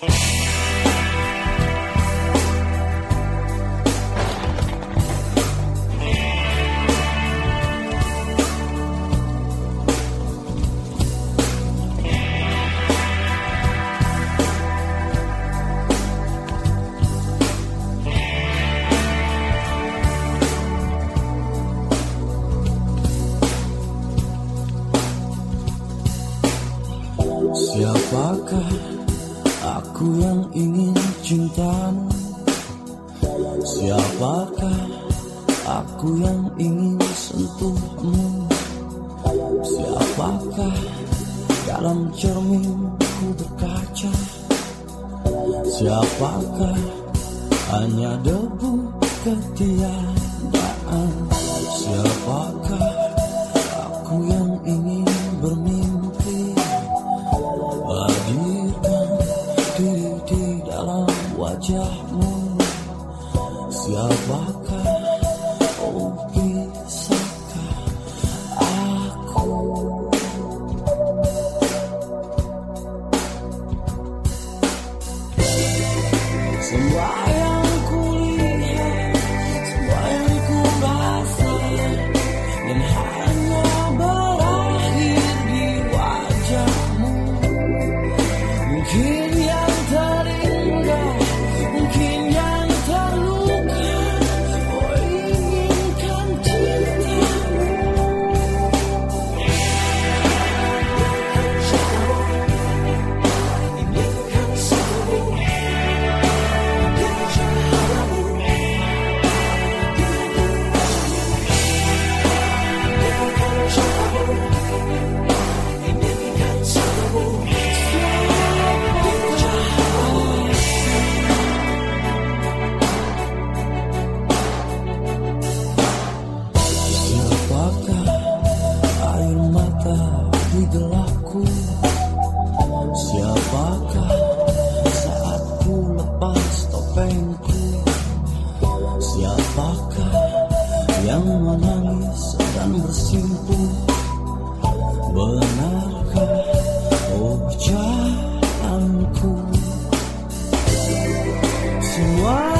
Siapakah aku yang ingin cintamu? Siapakah aku yang ingin sentuhmu? Siapakah dalam cerminku berkaca? Siapakah hanya debu ketiadaan? Siapakah aku yang ingin bermimpi, hadirkan diri di dalam wajahmu? Siapakah, oh bisakah aku? Semua yang kulihat, semua yang ku rasa, dan hanya berakhir di wajahmu. Mungkin yang terindah, mungkin yang terluka, oh inginkan cintamu. Inginkan selalu. Siapakah air mata di gelapku? Siapakah saat ku lepas topengku? Siapakah yang menangis dan bersimpu? Benarkah ucapanku? Semua